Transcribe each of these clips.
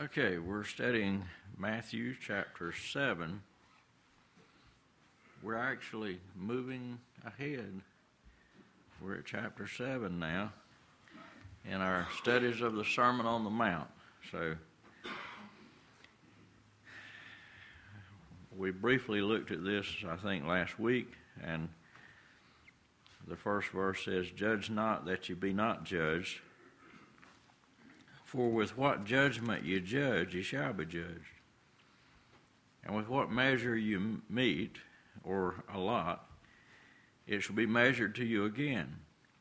Okay, we're studying Matthew chapter 7. We're actually moving ahead. We're at chapter 7 now in our studies of the Sermon on the Mount. So we briefly looked at this, I think, last week, and the first verse says, "Judge not that you be not judged. For with what judgment you judge, you shall be judged. And with what measure you mete, or allot, it shall be measured to you again.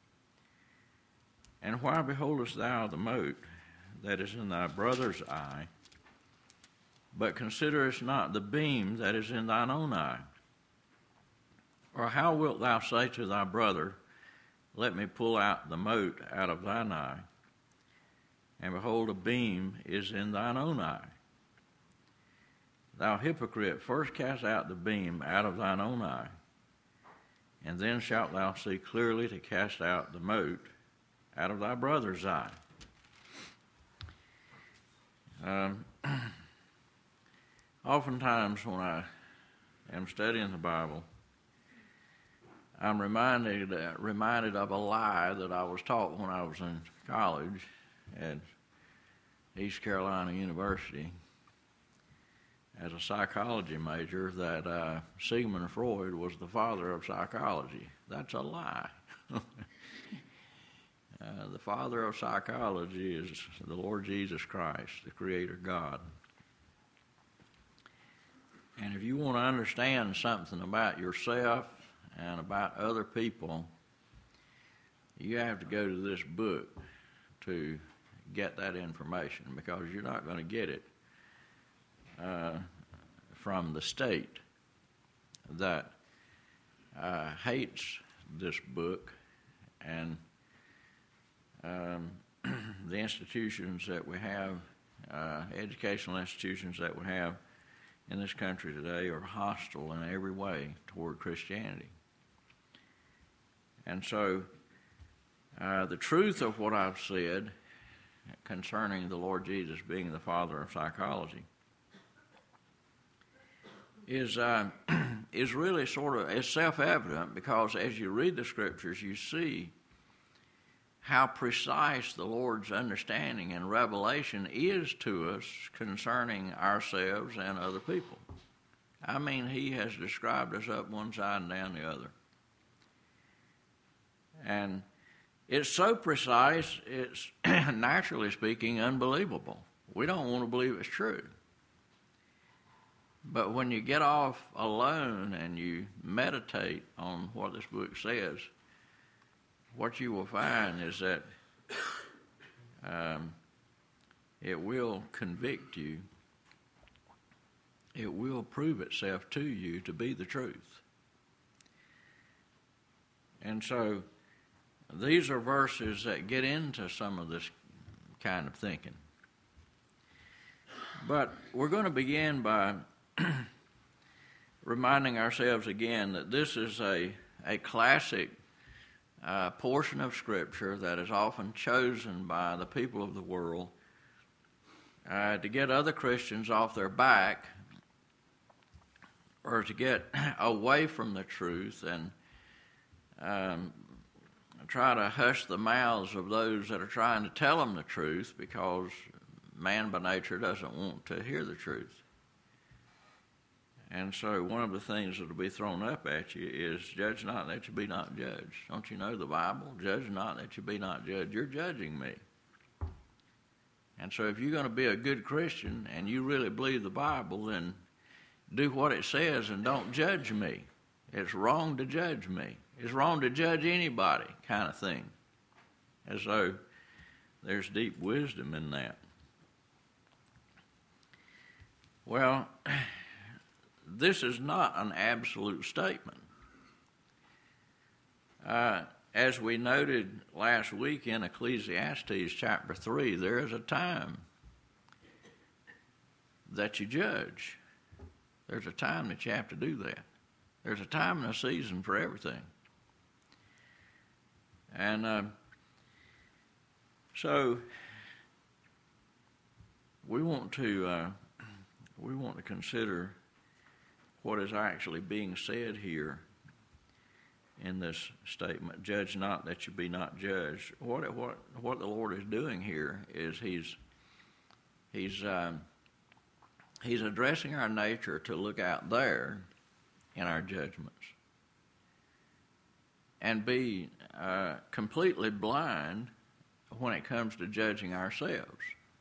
And why beholdest thou the mote that is in thy brother's eye, but considerest not the beam that is in thine own eye? Or how wilt thou say to thy brother, Let me pull out the mote out of thine eye, and behold, a beam is in thine own eye? Thou hypocrite, first cast out the beam out of thine own eye, and then shalt thou see clearly to cast out the mote out of thy brother's eye." Oftentimes when I am studying the Bible, I'm reminded of a lie that I was taught when I was in college at East Carolina University as a psychology major, that Sigmund Freud was the father of psychology. That's a lie. The father of psychology is the Lord Jesus Christ, the Creator God. And if you want to understand something about yourself and about other people, you have to go to this book to get that information, because you're not going to get it from the state that hates this book and the institutions that we have, educational institutions that we have in this country today, are hostile in every way toward Christianity. And so the truth of what I've said concerning the Lord Jesus being the father of psychology is really is self-evident, because as you read the Scriptures, you see how precise the Lord's understanding and revelation is to us concerning ourselves and other people. I mean, He has described us up one side and down the other. And it's so precise, it's, naturally speaking, unbelievable. We don't want to believe it's true. But when you get off alone and you meditate on what this book says, what you will find is that it will convict you. It will prove itself to you to be the truth. And so these are verses that get into some of this kind of thinking. But we're going to begin by reminding ourselves again that this is a classic portion of Scripture that is often chosen by the people of the world to get other Christians off their back, or to get away from the truth and try to hush the mouths of those that are trying to tell them the truth, because man by nature doesn't want to hear the truth. And so one of the things that will be thrown up at you is, "Judge not that you be not judged." Don't you know the Bible? Judge not that you be not judged. You're judging me. And so if you're going to be a good Christian and you really believe the Bible, then do what it says and don't judge me. It's wrong to judge me. It's wrong to judge anybody, kind of thing. As though there's deep wisdom in that. Well, this is not an absolute statement. As we noted last week in Ecclesiastes chapter 3, there is a time that you judge. There's a time that you have to do that. There's a time and a season for everything. And so we want to consider what is actually being said here in this statement. Judge not that you be not judged. What the Lord is doing here is He's addressing our nature to look out there in our judgments and be completely blind when it comes to judging ourselves.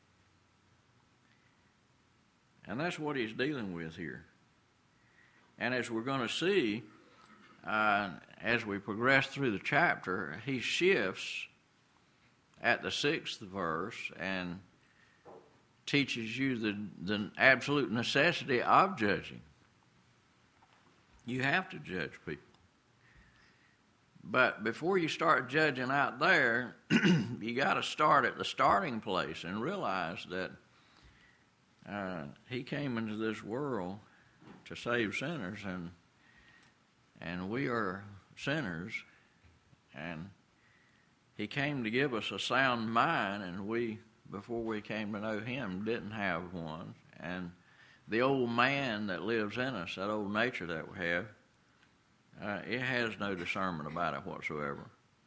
And that's what he's dealing with here. And as we're going to see, as we progress through the chapter, he shifts at the 6th verse and teaches you the absolute necessity of judging. You have to judge people. But before you start judging out there, you got to start at the starting place and realize that he came into this world to save sinners, and we are sinners, and he came to give us a sound mind, and we, before we came to know him, didn't have one. And the old man that lives in us, that old nature that we have, it has no discernment about it whatsoever.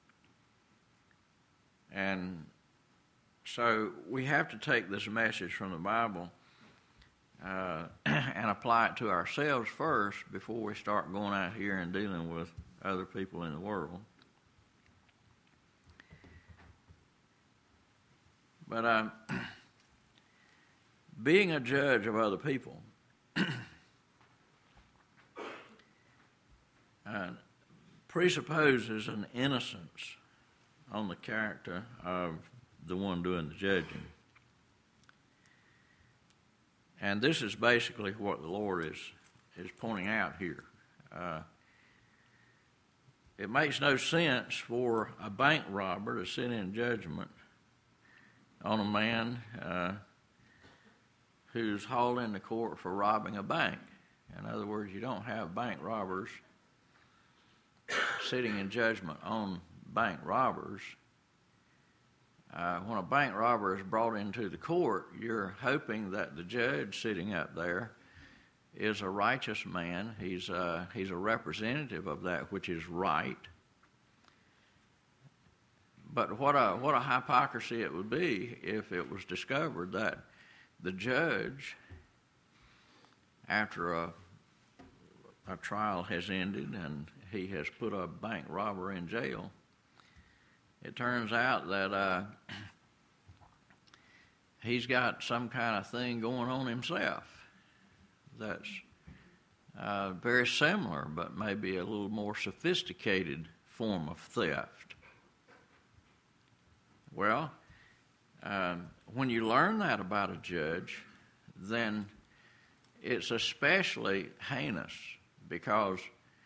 And so we have to take this message from the Bible and apply it to ourselves first before we start going out here and dealing with other people in the world. But being a judge of other people presupposes an innocence on the character of the one doing the judging. And this is basically what the Lord is pointing out here. It makes no sense for a bank robber to sit in judgment on a man who's hauled into court for robbing a bank. In other words, you don't have bank robbers sitting in judgment on bank robbers. When a bank robber is brought into the court, you're hoping that the judge sitting up there is a righteous man. He's a representative of that which is right. But what a hypocrisy it would be if it was discovered that the judge, after a trial has ended and he has put a bank robber in jail, it turns out that he's got some kind of thing going on himself that's very similar, but maybe a little more sophisticated form of theft. Well, when you learn that about a judge, then it's especially heinous because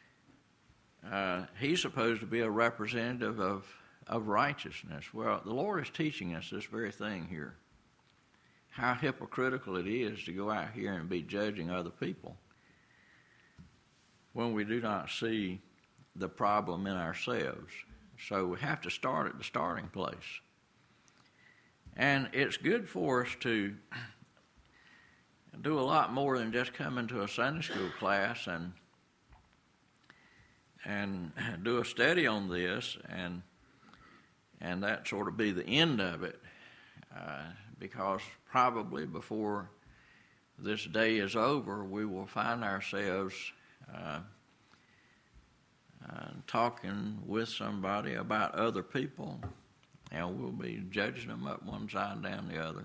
he's supposed to be a representative of righteousness. Well, the Lord is teaching us this very thing here, how hypocritical it is to go out here and be judging other people when we do not see the problem in ourselves. So we have to start at the starting place. And it's good for us to do a lot more than just come into a Sunday school class and do a study on this and that sort of be the end of it, because probably before this day is over, we will find ourselves talking with somebody about other people, and we'll be judging them up one side and down the other.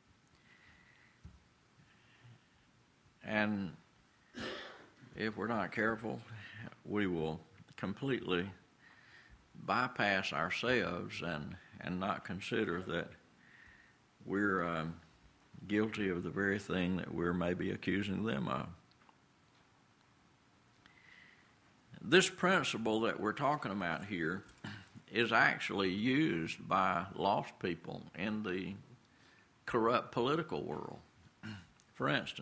And if we're not careful, we will completely bypass ourselves and not consider that we're guilty of the very thing that we're maybe accusing them of. This principle that we're talking about here is actually used by lost people in the corrupt political world. For instance,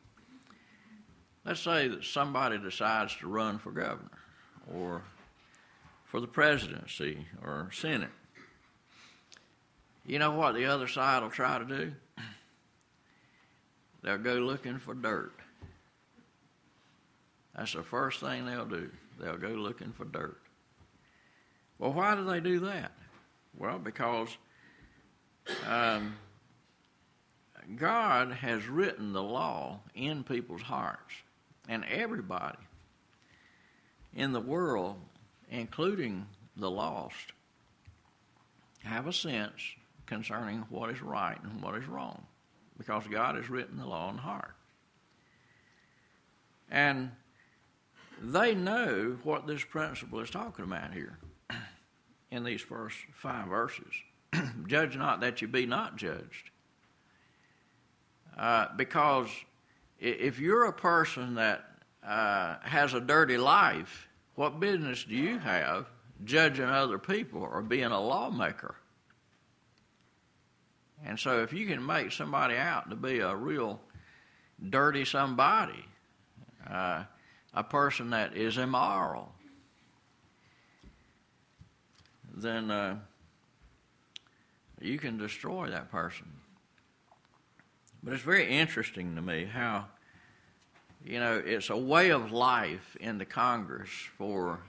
let's say that somebody decides to run for governor or for the presidency or Senate. You know what the other side will try to do? they'll go looking for dirt. That's the first thing they'll do. They'll go looking for dirt. Well, why do they do that? Well, because God has written the law in people's hearts. And everybody in the world, including the lost, have a sense concerning what is right and what is wrong, because God has written the law in the heart. And they know what this principle is talking about here in these first 5 verses. Judge not that you be not judged. Because if you're a person that has a dirty life, what business do you have judging other people or being a lawmaker? And so if you can make somebody out to be a real dirty somebody, a person that is immoral, then you can destroy that person. But it's very interesting to me how, it's a way of life in the Congress for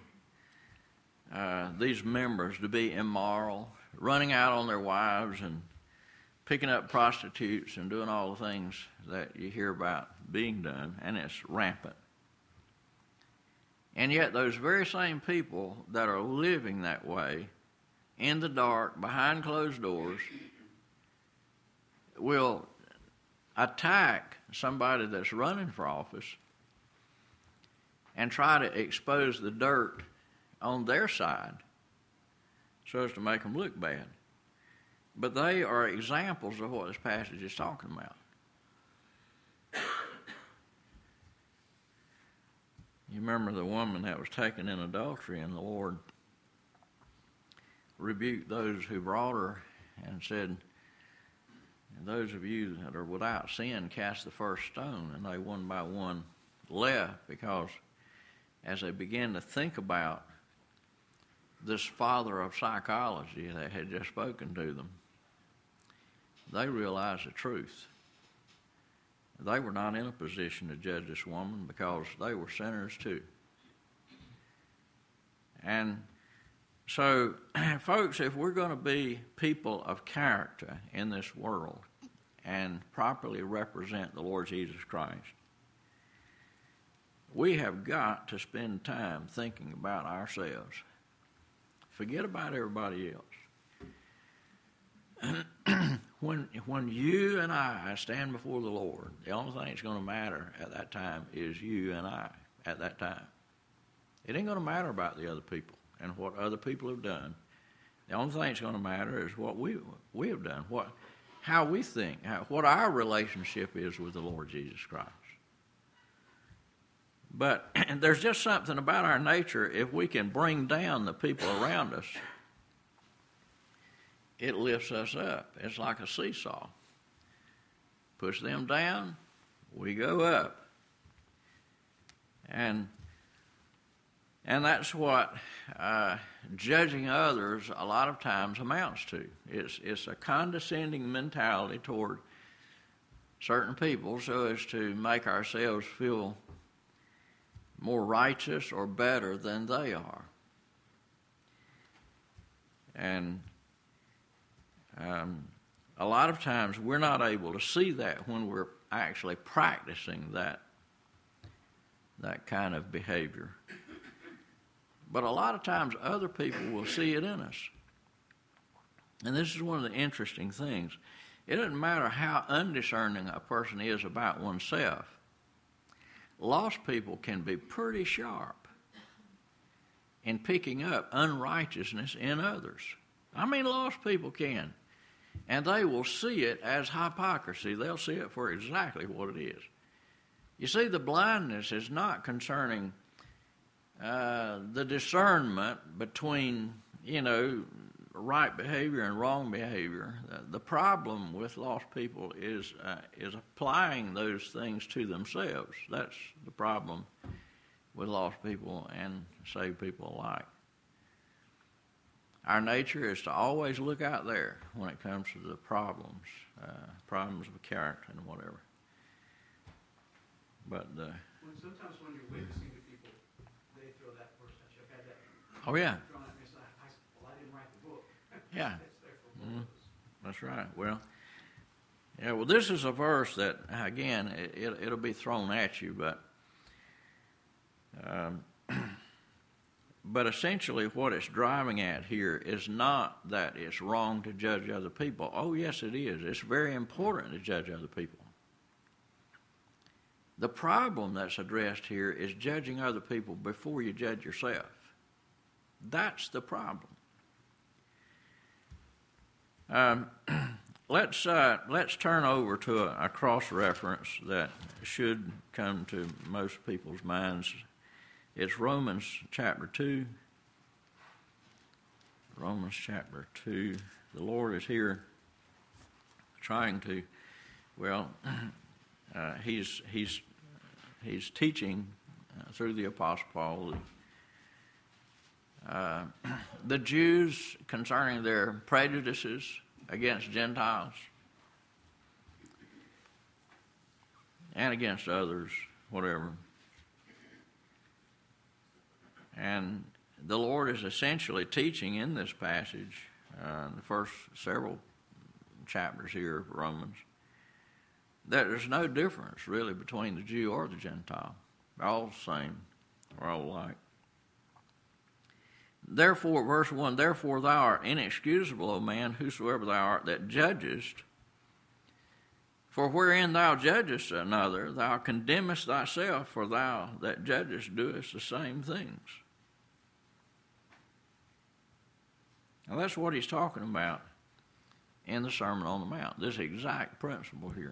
these members to be immoral, running out on their wives and picking up prostitutes and doing all the things that you hear about being done, and it's rampant. And yet those very same people that are living that way, in the dark, behind closed doors, will attack somebody that's running for office and try to expose the dirt on their side so as to make them look bad. But they are examples of what this passage is talking about. You remember the woman that was taken in adultery, and the Lord rebuked those who brought her and said, those of you that are without sin, cast the first stone. And they one by one left, because as they began to think about this father of psychology that had just spoken to them, they realized the truth. They were not in a position to judge this woman because they were sinners too. And so, folks, if we're going to be people of character in this world and properly represent the Lord Jesus Christ, we have got to spend time thinking about ourselves. Forget about everybody else. When you and I stand before the Lord, the only thing that's going to matter at that time is you and I at that time. It ain't going to matter about the other people and what other people have done. The only thing that's going to matter is what we have done, how we think, what our relationship is with the Lord Jesus Christ. But there's just something about our nature, if we can bring down the people around us, it lifts us up. It's like a seesaw. Push them down, we go up. And that's what judging others a lot of times amounts to. It's a condescending mentality toward certain people so as to make ourselves feel more righteous or better than they are. And a lot of times we're not able to see that when we're actually practicing that kind of behavior. But a lot of times other people will see it in us. And this is one of the interesting things. It doesn't matter how undiscerning a person is about oneself. Lost people can be pretty sharp in picking up unrighteousness in others. I mean, lost people can. And they will see it as hypocrisy. They'll see it for exactly what it is. You see, the blindness is not concerning the discernment between, right behavior and wrong behavior. The problem with lost people is applying those things to themselves. That's the problem with lost people and saved people alike. Our nature is to always look out there when it comes to the problems of character and whatever. But sometimes when you're witnessing to people, they throw that person at you. I've had that. Oh yeah. Thrown at me. So I didn't write the book. Yeah. It's there for both of us. That's right. Well, yeah. Well, this is a verse that again it'll be thrown at you, but essentially what it's driving at here is not that it's wrong to judge other people. Oh yes, it is. It's very important to judge other people. The problem that's addressed here is judging other people before you judge yourself. That's the problem. Let's turn over to a cross-reference that should come to most people's minds. It's Romans chapter 2. Romans chapter 2. The Lord is here trying to, He's teaching through the Apostle Paul the Jews concerning their prejudices against Gentiles and against others, whatever. And the Lord is essentially teaching in this passage, the first several chapters here of Romans, that there's no difference really between the Jew or the Gentile. They're all the same. They're all alike. Therefore, verse 1, therefore thou art inexcusable, O man, whosoever thou art that judgest. For wherein thou judgest another, thou condemnest thyself, for thou that judgest doest the same things. Now that's what he's talking about in the Sermon on the Mount, this exact principle here.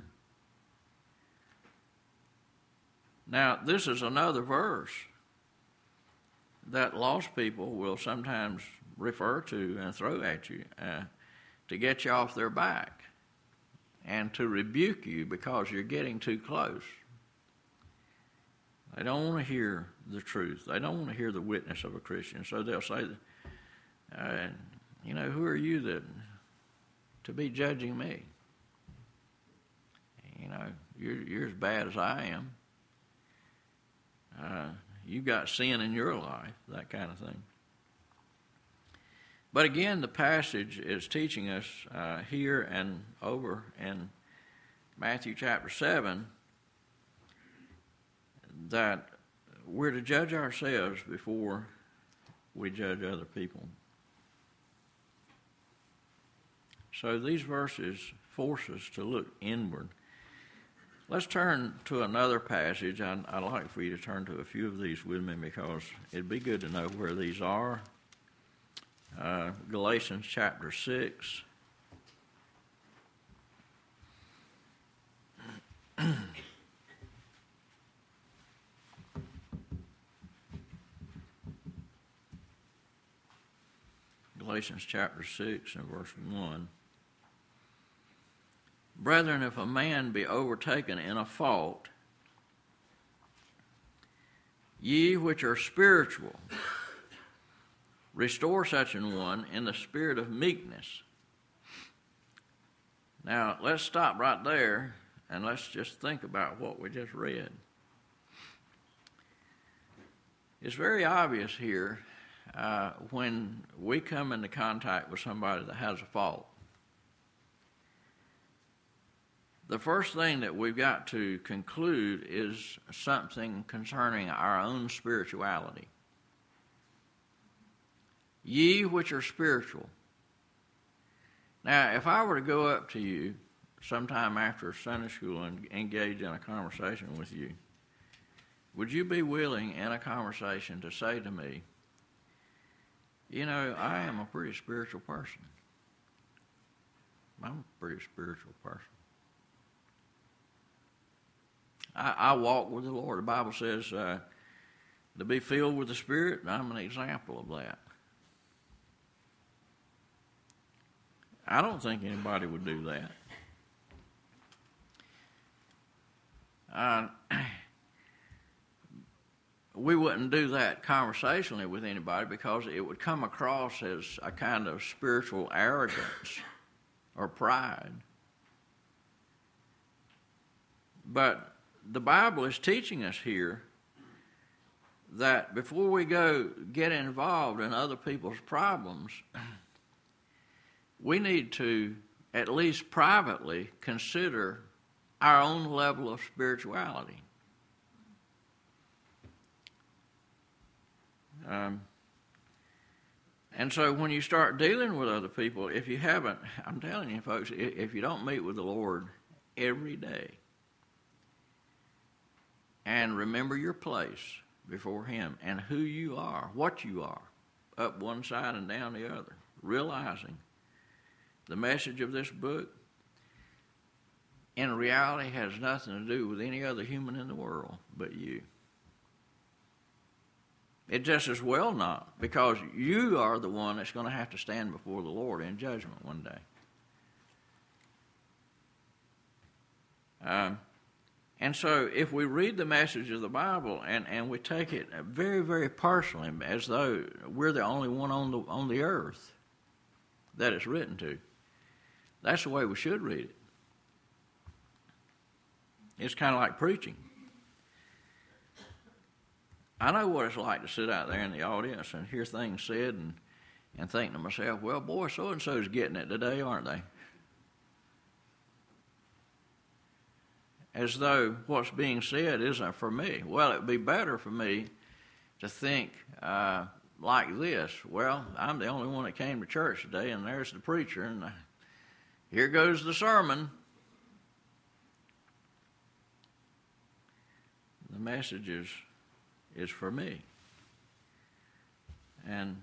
Now, this is another verse that lost people will sometimes refer to and throw at you to get you off their back and to rebuke you because you're getting too close. They don't want to hear the truth. They don't want to hear the witness of a Christian. So they'll say, who are you to be judging me? You're as bad as I am. You've got sin in your life, that kind of thing. But again, the passage is teaching us here and over in Matthew chapter 7 that we're to judge ourselves before we judge other people. So these verses force us to look inward. Let's turn to another passage. I'd like for you to turn to a few of these with me because it'd be good to know where these are. Galatians chapter 6. Galatians chapter 6 and verse 1. Brethren, if a man be overtaken in a fault, ye which are spiritual, restore such an one in the spirit of meekness. Now, let's stop right there and let's just think about what we just read. It's very obvious here when we come into contact with somebody that has a fault. The first thing that we've got to conclude is something concerning our own spirituality. Ye which are spiritual. Now, if I were to go up to you sometime after Sunday school and engage in a conversation with you, would you be willing in a conversation to say to me, I am a pretty spiritual person. I'm a pretty spiritual person. I walk with the Lord. The Bible says to be filled with the Spirit, and I'm an example of that. I don't think anybody would do that. We wouldn't do that conversationally with anybody because it would come across as a kind of spiritual arrogance or pride. But the Bible is teaching us here that before we go get involved in other people's problems, we need to at least privately consider our own level of spirituality. And so when you start dealing with other people, if you haven't, I'm telling you folks, if you don't meet with the Lord every day and remember your place before Him and who you are, what you are, up one side and down the other, realizing the message of this book in reality has nothing to do with any other human in the world but you. It just as well not, because you are the one that's going to have to stand before the Lord in judgment one day. And so if we read the message of the Bible and we take it very, very personally, as though we're the only one on the earth that it's written to, that's the way we should read it. It's kind of like preaching. I know what it's like to sit out there in the audience and hear things said and think to myself, well, boy, so-and-so's getting it today, aren't they? As though what's being said isn't for me. Well, it'd be better for me to think like this. Well, I'm the only one that came to church today, and there's the preacher, and here goes the sermon. The message is for me. And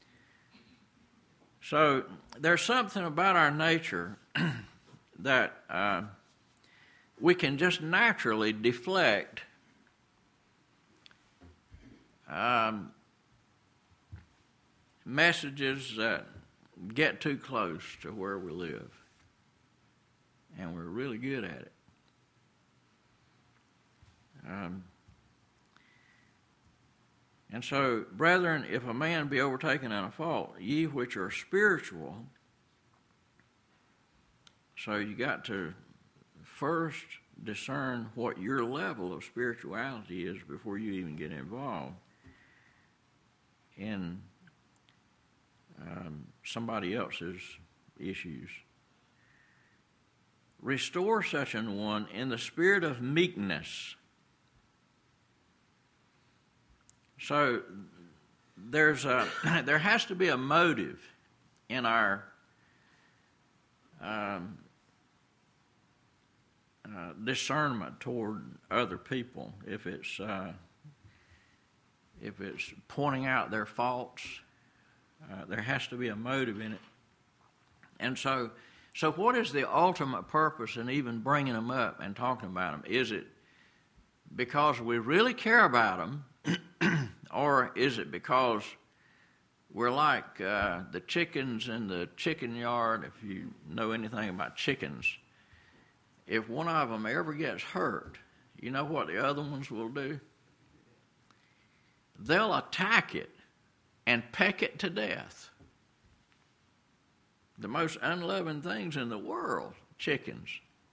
so there's something about our nature that we can just naturally deflect messages that get too close to where we live. And we're really good at it. And so, brethren, if a man be overtaken in a fault, ye which are spiritual, so you got to first discern what your level of spirituality is before you even get involved in somebody else's issues. Restore such an one in the spirit of meekness. So there has to be a motive in our discernment toward other people. If it's pointing out their faults, there has to be a motive in it. And so what is the ultimate purpose in even bringing them up and talking about them? Is it because we really care about them? Or is it because we're like the chickens in the chicken yard? If you know anything about chickens, if one of them ever gets hurt, you know what the other ones will do? They'll attack it and peck it to death. The most unloving things in the world, chickens.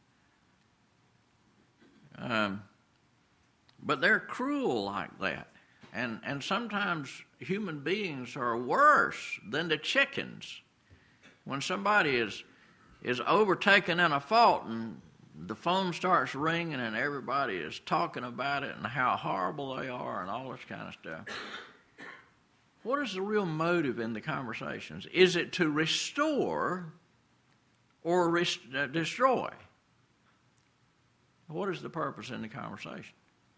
But they're cruel like that. And sometimes human beings are worse than the chickens. When somebody is overtaken in a fault and the phone starts ringing and everybody is talking about it and how horrible they are and all this kind of stuff. What is the real motive in the conversations? Is it to restore or destroy? What is the purpose in the conversation?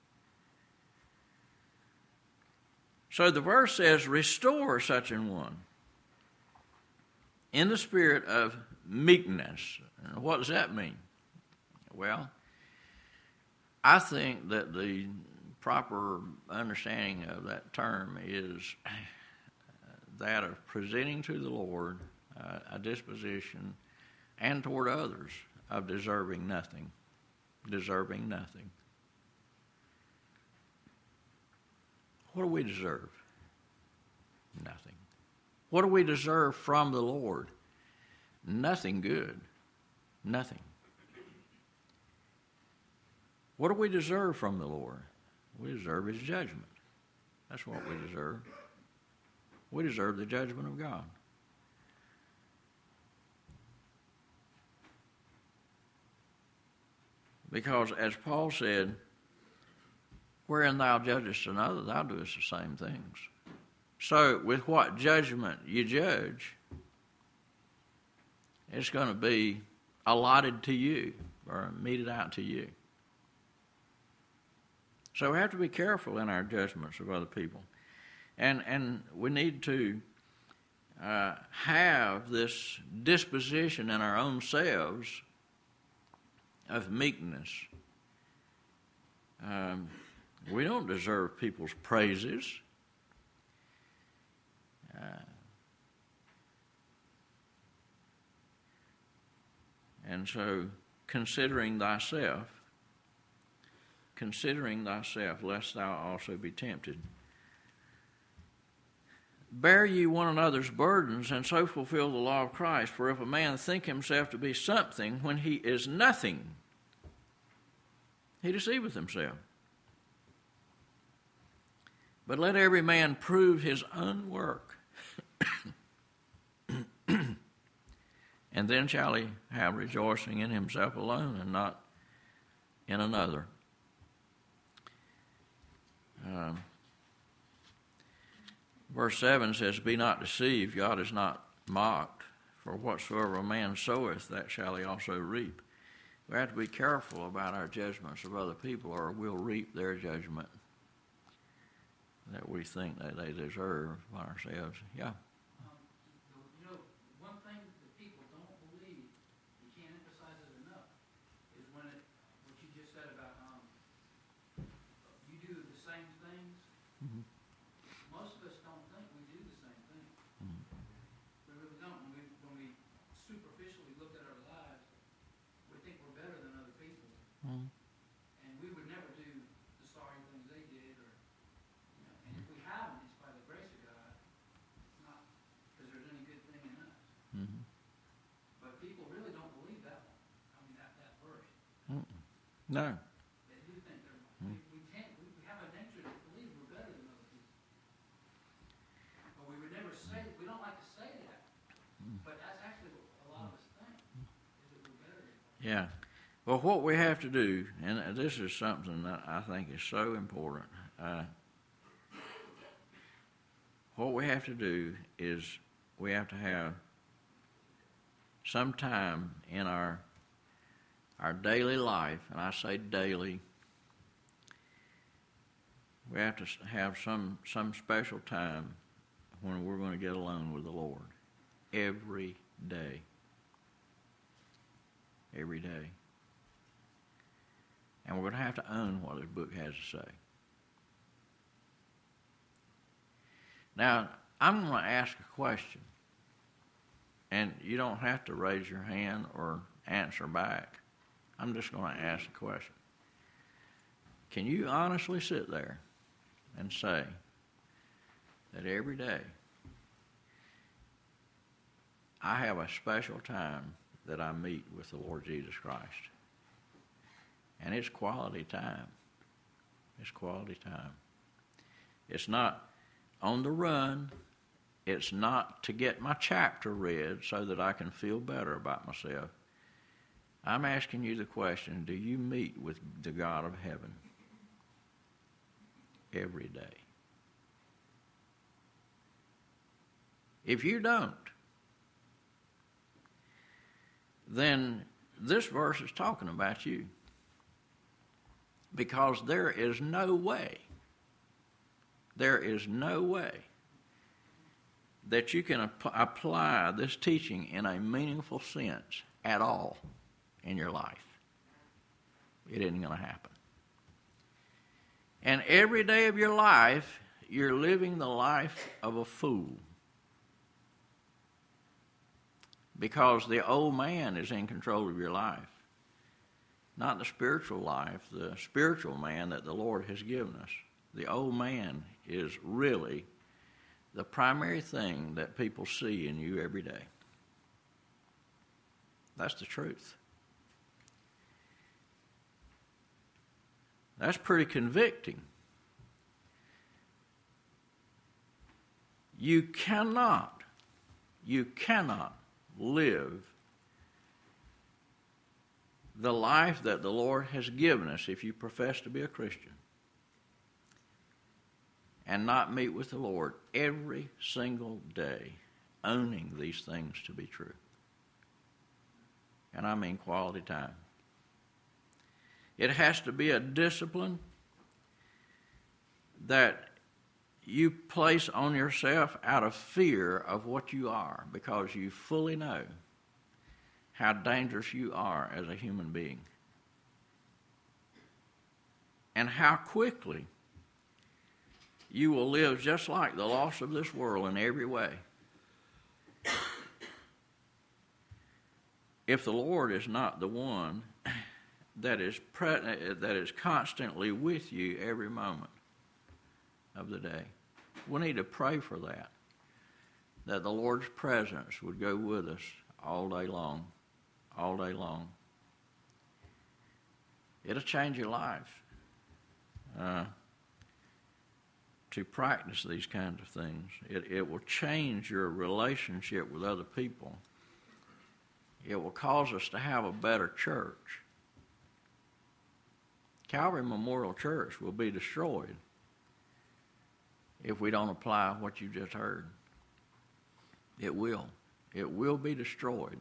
So the verse says, restore such an one in the spirit of meekness. And what does that mean? Well, I think that the proper understanding of that term is that of presenting to the Lord a disposition and toward others of deserving nothing. Deserving nothing. What do we deserve? Nothing. What do we deserve from the Lord? Nothing good. Nothing. What do we deserve from the Lord? We deserve His judgment. That's what we deserve. We deserve the judgment of God. Because as Paul said, wherein thou judgest another, thou doest the same things. So with what judgment you judge, it's going to be allotted to you or meted out to you. So we have to be careful in our judgments of other people. And we need to have this disposition in our own selves of meekness. We don't deserve people's praises. And so, considering thyself, lest thou also be tempted. Bear ye one another's burdens, and so fulfill the law of Christ. For if a man think himself to be something when he is nothing, he deceiveth himself. But let every man prove his own work, and then shall he have rejoicing in himself alone and not in another. Verse 7 says, Be not deceived, God is not mocked, for whatsoever a man soweth, that shall he also reap. We have to be careful about our judgments of other people, or we'll reap their judgment that we think that they deserve by ourselves. Yeah. One thing that people don't believe, you can't emphasize it enough, is what you just said about you do the same things. Mm-hmm. Most of us don't think we do the same thing. Mm-hmm. We really don't. When we superficially look at our lives, we think we're better than other people. Mm-hmm. And we would never do the sorry things they did, or and if we haven't, it's by the grace of God, not because there's any good thing in us. Mm-hmm. But people really don't believe that one. I mean, that verse. Mm-mm. No. They do think they're. We have a nature to believe we're better than other people. But we would never say. We don't like to say that. But that's actually what a lot of us think, is that we're better than other people. Yeah. Well, what we have to do, and this is something that I think is so important, what we have to do is we have to have some time in our daily life, and I say daily, we have to have some special time when we're going to get alone with the Lord. Every day. Every day. And we're going to have to own what His book has to say. Now, I'm going to ask a question. And you don't have to raise your hand or answer back. I'm just going to ask a question. Can you honestly sit there and say that every day I have a special time that I meet with the Lord Jesus Christ? And it's quality time. It's quality time. It's not on the run. It's not to get my chapter read so that I can feel better about myself. I'm asking you the question, do you meet with the God of heaven every day? If you don't, then this verse is talking about you. Because there is no way that you can apply this teaching in a meaningful sense at all in your life. It isn't going to happen. And every day of your life, you're living the life of a fool. Because the old man is in control of your life. Not the spiritual life, the spiritual man that the Lord has given us. The old man is really the primary thing that people see in you every day. That's the truth. That's pretty convicting. You cannot live the life that the Lord has given us if you profess to be a Christian and not meet with the Lord every single day, owning these things to be true. And I mean quality time. It has to be a discipline that you place on yourself out of fear of what you are, because you fully know how dangerous you are as a human being and how quickly you will live just like the loss of this world in every way. If the Lord is not the one that is constantly with you every moment of the day, we need to pray for that the Lord's presence would go with us all day long. It'll change your life to practice these kinds of things. It will change your relationship with other people. It will cause us to have a better church. Calvary Memorial Church will be destroyed if we don't apply what you just heard. It will. It will be destroyed.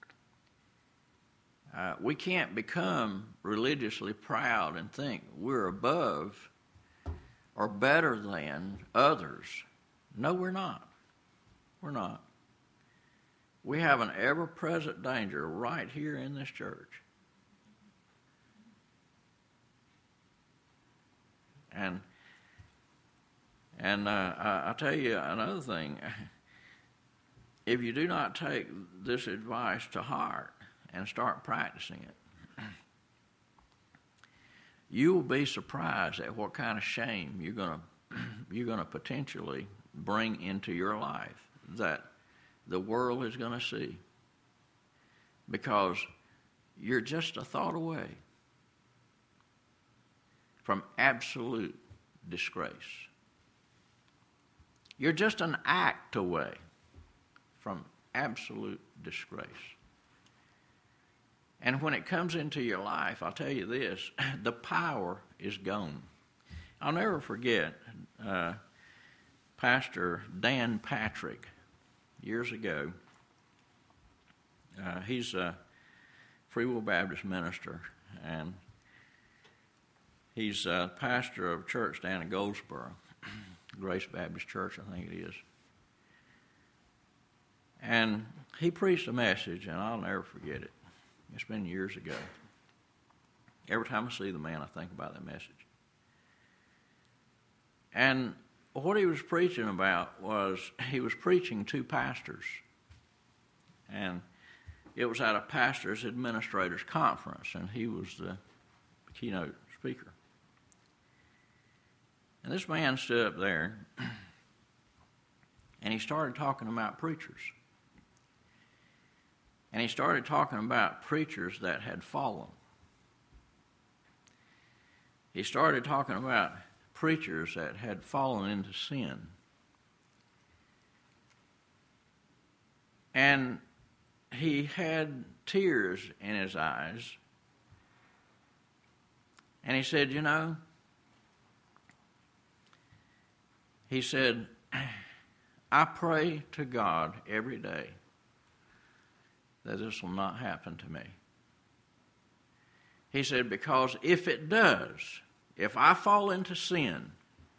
We can't become religiously proud and think we're above or better than others. No, we're not. We're not. We have an ever-present danger right here in this church. And I'll tell you another thing. If you do not take this advice to heart and start practicing it, you will be surprised at what kind of shame you're going to potentially bring into your life that the world is going to see, because you're just a thought away from absolute disgrace. You're just an act away from absolute disgrace. And when it comes into your life, I'll tell you this, the power is gone. I'll never forget Pastor Dan Patrick years ago. He's a Free Will Baptist minister, and he's a pastor of a church down in Goldsboro, Grace Baptist Church, I think it is. And he preached a message, and I'll never forget it. It's been years ago. Every time I see the man, I think about that message. And what he was preaching about was, he was preaching to pastors. And it was at a pastor's administrators conference, and he was the keynote speaker. And this man stood up there, and he started talking about preachers. And he started talking about preachers that had fallen. He started talking about preachers that had fallen into sin. And he had tears in his eyes. And he said, you know, he said, I pray to God every day that this will not happen to me. He said, because if it does, if I fall into sin,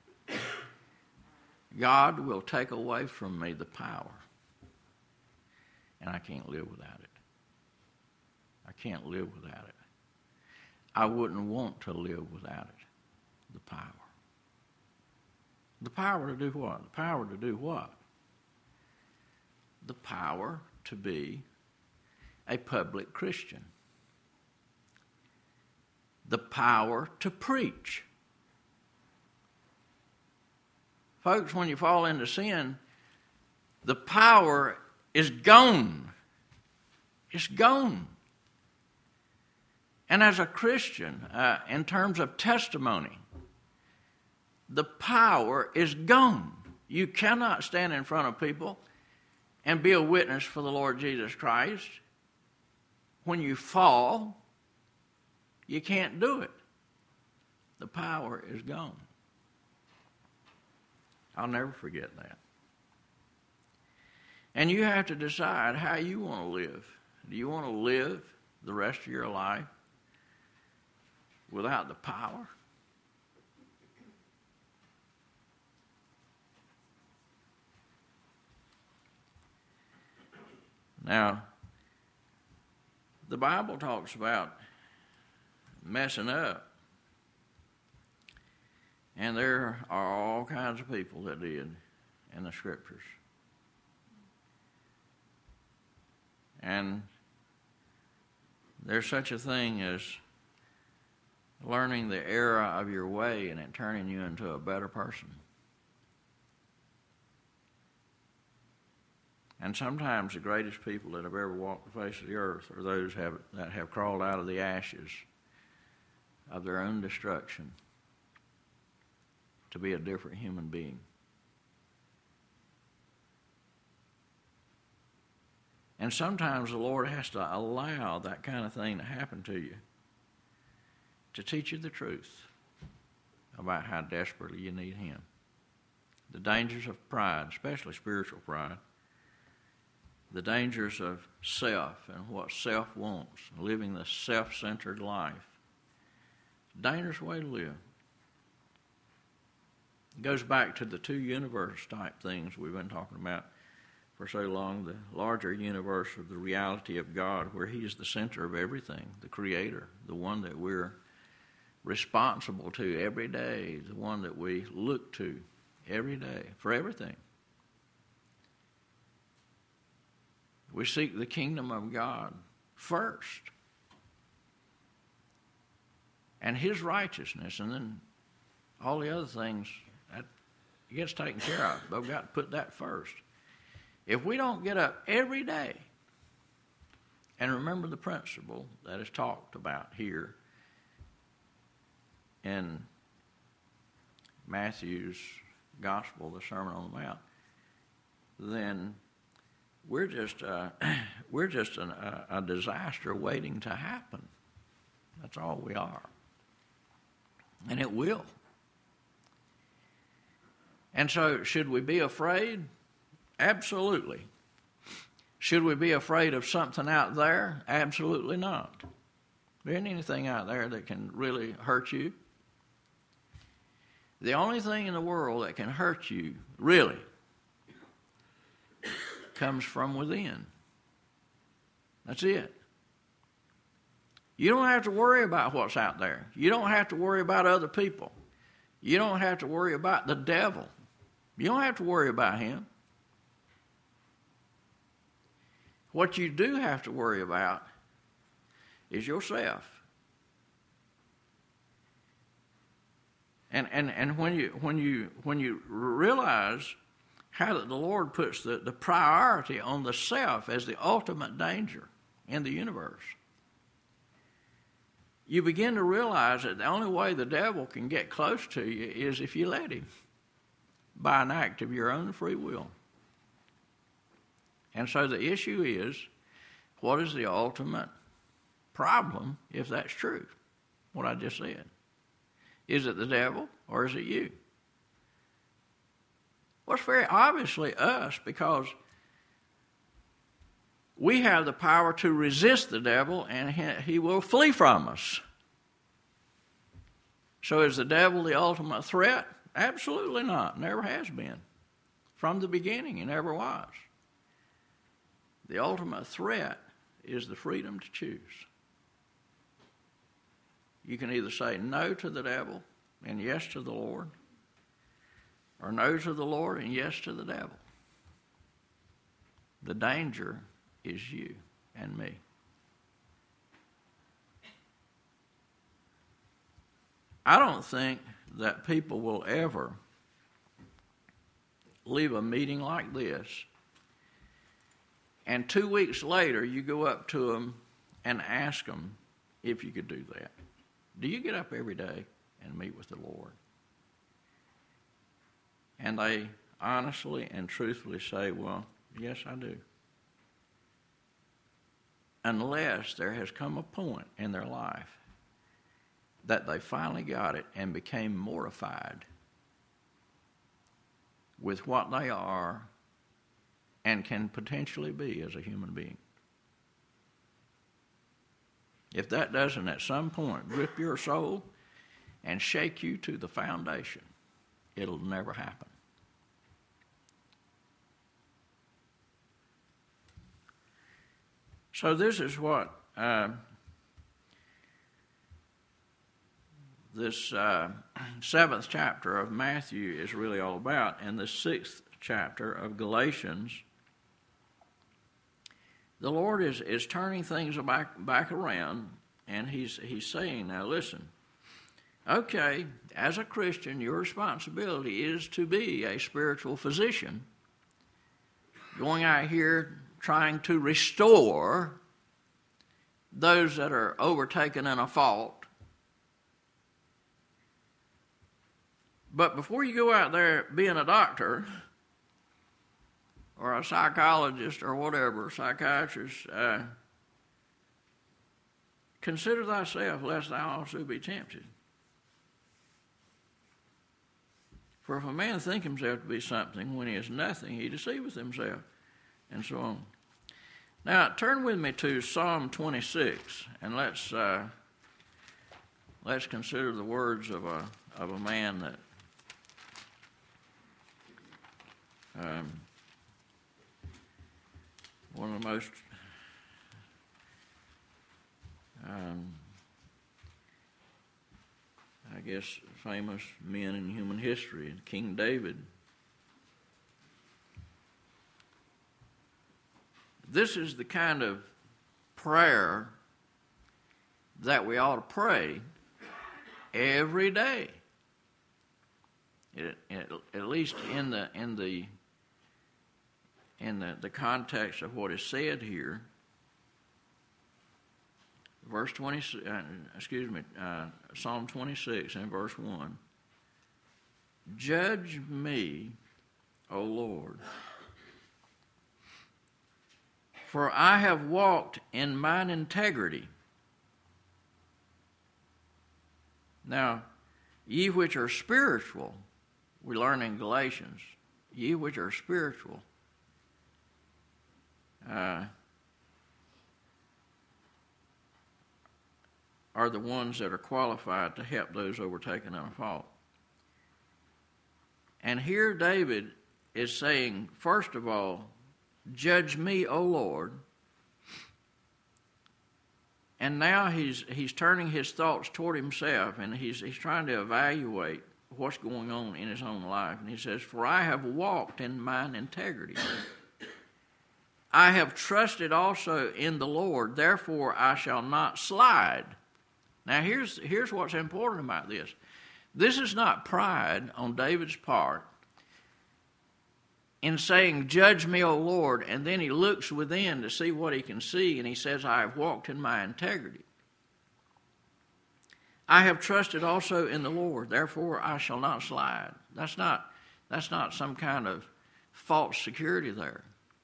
God will take away from me the power. And I can't live without it. I can't live without it. I wouldn't want to live without it. The power. The power to do what? The power to do what? The power to be a public Christian. The power to preach. Folks, when you fall into sin, the power is gone. It's gone. And as a Christian, in terms of testimony, the power is gone. You cannot stand in front of people and be a witness for the Lord Jesus Christ. When you fall, you can't do it. The power is gone. I'll never forget that. And you have to decide how you want to live. Do you want to live the rest of your life without the power? Now, the Bible talks about messing up. And there are all kinds of people that did in the Scriptures. And there's such a thing as learning the error of your way and it turning you into a better person. And sometimes the greatest people that have ever walked the face of the earth are those that have crawled out of the ashes of their own destruction to be a different human being. And sometimes the Lord has to allow that kind of thing to happen to you to teach you the truth about how desperately you need Him. The dangers of pride, especially spiritual pride, the dangers of self and what self wants, living the self-centered life. Dangerous way to live. It goes back to the two universe type things we've been talking about for so long, the larger universe of the reality of God, where He is the center of everything, the Creator, the one that we're responsible to every day, the one that we look to every day for everything. We seek the kingdom of God first and His righteousness, and then all the other things that gets taken care of. But we've got to put that first. If we don't get up every day and remember the principle that is talked about here in Matthew's Gospel, the Sermon on the Mount, then we're just a disaster waiting to happen. That's all we are. And it will. And so, should we be afraid? Absolutely. Should we be afraid of something out there? Absolutely not. There isn't anything out there that can really hurt you. The only thing in the world that can hurt you, really, comes from within. That's it. You don't have to worry about what's out there. You don't have to worry about other people. You don't have to worry about the devil. You don't have to worry about him. What you do have to worry about is yourself. And when you realize how that the Lord puts the priority on the self as the ultimate danger in the universe, you begin to realize that the only way the devil can get close to you is if you let him, by an act of your own free will. And so the issue is, what is the ultimate problem if that's true, what I just said? Is it the devil or is it you? Well, it's very obviously us, because we have the power to resist the devil and he will flee from us. So is the devil the ultimate threat? Absolutely not. Never has been. From the beginning, he never was. The ultimate threat is the freedom to choose. You can either say no to the devil and yes to the Lord, or no to the Lord and yes to the devil. The danger is you and me. I don't think that people will ever leave a meeting like this and 2 weeks later you go up to them and ask them, if you could do that. Do you get up every day and meet with the Lord? And they honestly and truthfully say, well, yes, I do. Unless there has come a point in their life that they finally got it and became mortified with what they are and can potentially be as a human being. If that doesn't at some point grip your soul and shake you to the foundation, it'll never happen. So this is what this 7th chapter of Matthew is really all about, and the 6th chapter of Galatians. The Lord is turning things back around, and he's saying, now listen, okay, as a Christian, your responsibility is to be a spiritual physician, going out here trying to restore those that are overtaken in a fault. But before you go out there being a doctor or a psychologist or whatever, psychiatrist, consider thyself lest thou also be tempted. For if a man think himself to be something when he is nothing, he deceiveth himself, and so on. Now, turn with me to Psalm 26, and let's consider the words of a man that one of the most I guess famous men in human history, King David. This is the kind of prayer that we ought to pray every day. At least in the context of what is said here. Verse 20, Psalm 26 and verse 1. Judge me, O Lord, for I have walked in mine integrity. Now, ye which are spiritual, we learn in Galatians, ye which are spiritual, are the ones that are qualified to help those overtaken in a fault. And here David is saying, first of all, judge me, O Lord. And now he's turning his thoughts toward himself, and he's trying to evaluate what's going on in his own life. And he says, for I have walked in mine integrity. I have trusted also in the Lord, therefore I shall not slide. Now here's what's important about this. This is not pride on David's part in saying, judge me, O Lord, and then he looks within to see what he can see, and he says, I have walked in my integrity. I have trusted also in the Lord, therefore I shall not slide. That's not some kind of false security there.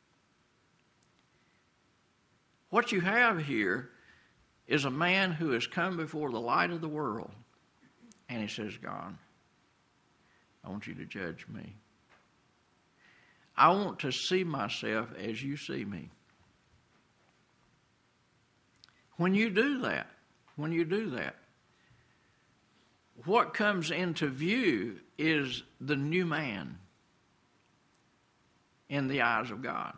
What you have here is a man who has come before the light of the world, and he says, God, I want you to judge me. I want to see myself as you see me. When you do that, what comes into view is the new man in the eyes of God.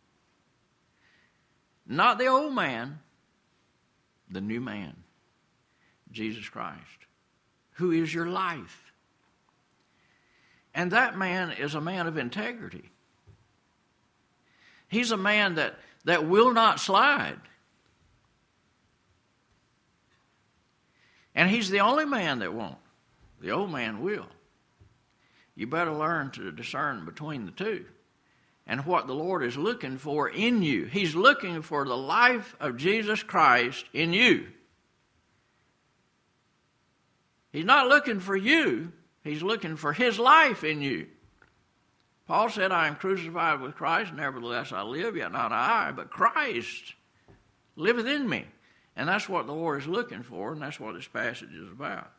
Not the old man, the new man, Jesus Christ, who is your life. And that man is a man of integrity. He's a man that will not slide. And he's the only man that won't. The old man will. You better learn to discern between the two and what the Lord is looking for in you. He's looking for the life of Jesus Christ in you. He's not looking for you. He's looking for his life in you. Paul said, I am crucified with Christ, nevertheless I live, yet not I, but Christ liveth in me. And that's what the Lord is looking for, and that's what this passage is about.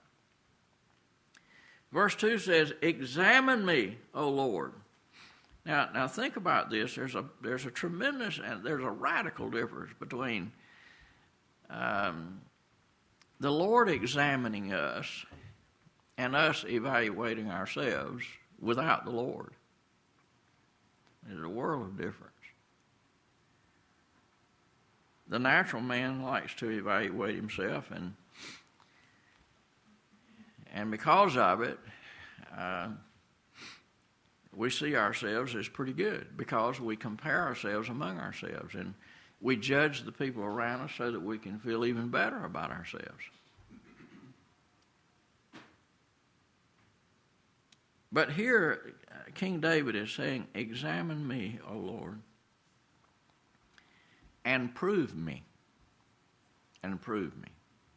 Verse 2 says, examine me, O Lord. Now think about this. There's a tremendous and there's a radical difference between the Lord examining us and us evaluating ourselves without the Lord. There's a world of difference. The natural man likes to evaluate himself, and because of it, we see ourselves as pretty good because we compare ourselves among ourselves, and we judge the people around us so that we can feel even better about ourselves. But here, King David is saying, examine me, O Lord, and prove me. And prove me.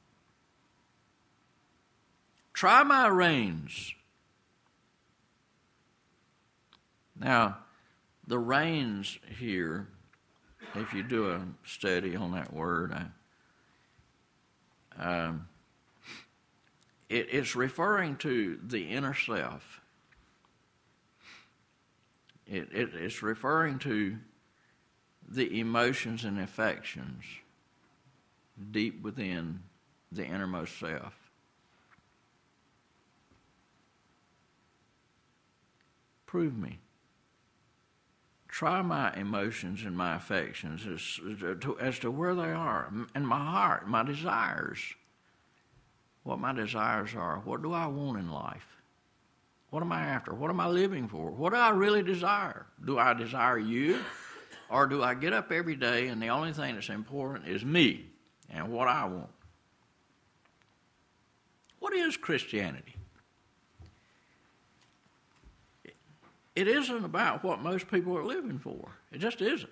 Try my reins. Now, the reins here, if you do a study on that word, it's referring to the inner self. It's referring to the emotions and affections deep within the innermost self. Prove me. Try my emotions and my affections as to where they are, and my heart, my desires. What my desires are. What do I want in life? What am I after? What am I living for? What do I really desire? Do I desire you? Or do I get up every day and the only thing that's important is me and what I want? What is Christianity? It isn't about what most people are living for. It just isn't.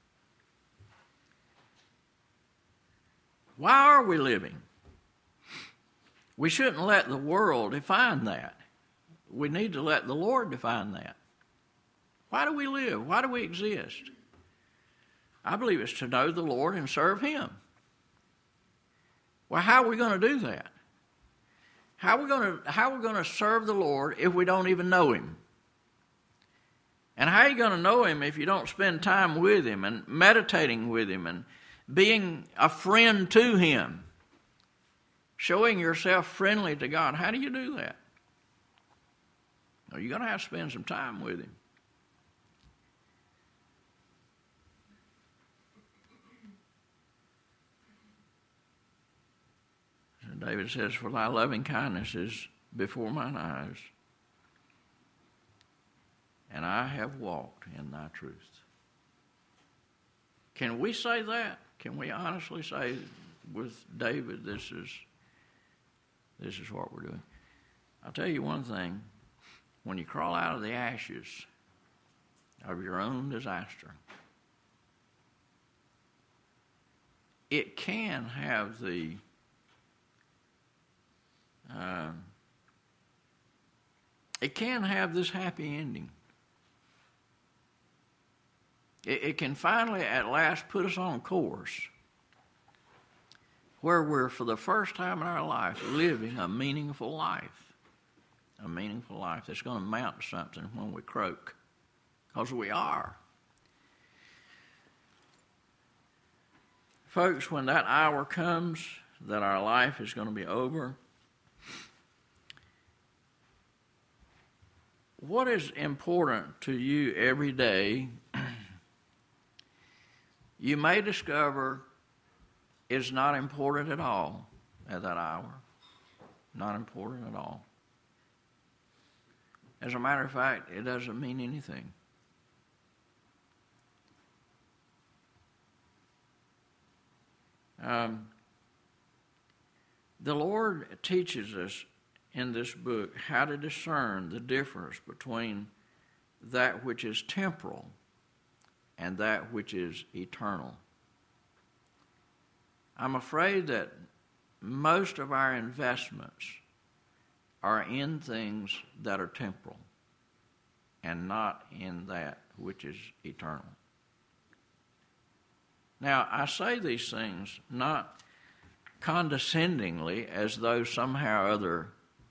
Why are we living? We shouldn't let the world define that. We need to let the Lord define that. Why do we live? Why do we exist? I believe it's to know the Lord and serve Him. Well, how are we going to do that? How are we going to serve the Lord if we don't even know Him? And how are you going to know Him if you don't spend time with Him and meditating with Him and being a friend to Him? Showing yourself friendly to God. How do you do that? Well, you're going to have to spend some time with Him. And David says, for thy loving kindness is before mine eyes, and I have walked in thy truth. Can we say that? Can we honestly say with David, this is what we're doing? I'll tell you one thing. When you crawl out of the ashes of your own disaster, it can have this happy ending. It can finally, at last, put us on course where we're, for the first time in our life, living a meaningful life. A meaningful life that's going to amount to something when we croak. Because we are. Folks, when that hour comes that our life is going to be over, what is important to you every day, you may discover is not important at all at that hour. Not important at all. As a matter of fact, it doesn't mean anything. The Lord teaches us in this book how to discern the difference between that which is temporal and that which is eternal. I'm afraid that most of our investments are in things that are temporal and not in that which is eternal. Now, I say these things not condescendingly as though somehow or other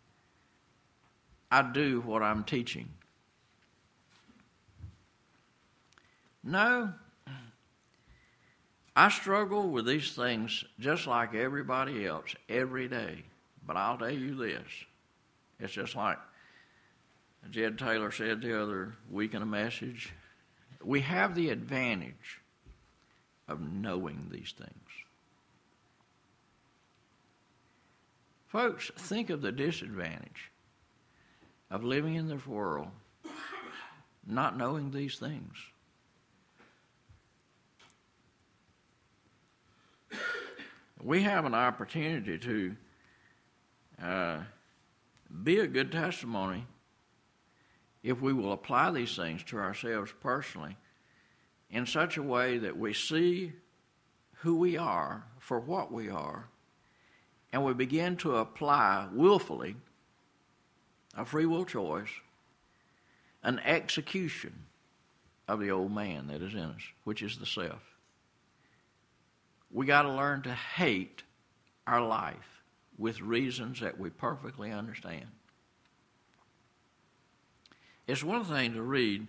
I do what I'm teaching. No, I struggle with these things just like everybody else every day. But I'll tell you this, it's just like Jed Taylor said the other week in a message, we have the advantage of knowing these things. Folks, think of the disadvantage of living in this world not knowing these things. We have an opportunity to be a good testimony if we will apply these things to ourselves personally in such a way that we see who we are for what we are, and we begin to apply willfully a free will choice, an execution of the old man that is in us, which is the self. We got to learn to hate our life with reasons that we perfectly understand. It's one thing to read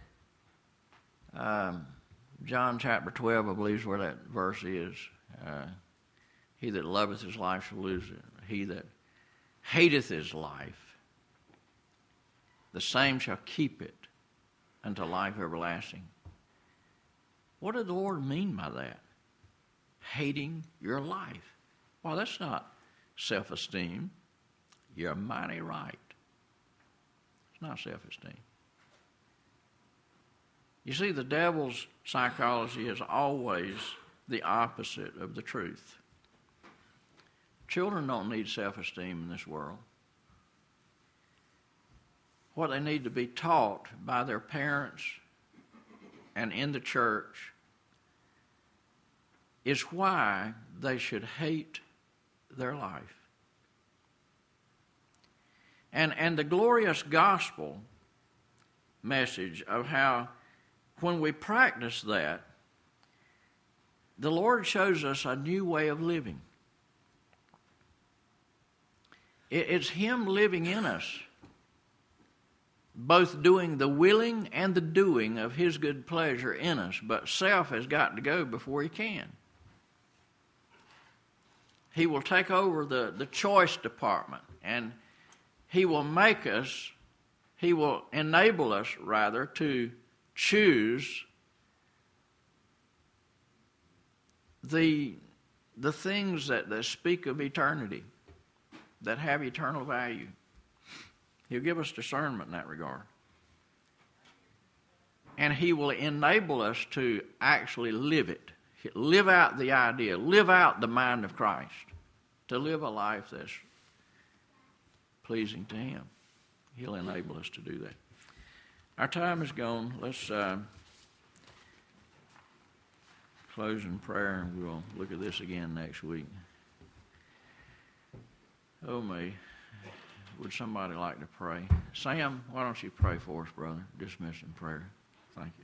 John chapter 12, I believe is where that verse is. He that loveth his life shall lose it. He that hateth his life, the same shall keep it unto life everlasting. What did the Lord mean by that? Hating your life. Well, that's not self-esteem. You're mighty right. It's not self-esteem. You see, the devil's psychology is always the opposite of the truth. Children don't need self-esteem in this world. What they need to be taught by their parents and in the church is why they should hate their life. And the glorious gospel message of how when we practice that, the Lord shows us a new way of living. It's Him living in us, both doing the willing and the doing of His good pleasure in us. But self has got to go before He can. He will take over the choice department, and He will make us, He will enable us, rather, to choose the things that speak of eternity, that have eternal value. He'll give us discernment in that regard. And He will enable us to actually live it. Live out the idea. Live out the mind of Christ. To live a life that's pleasing to Him. He'll enable us to do that. Our time is gone. Let's close in prayer, and we'll look at this again next week. Oh, me. Would somebody like to pray? Sam, why don't you pray for us, brother? Dismiss in prayer. Thank you.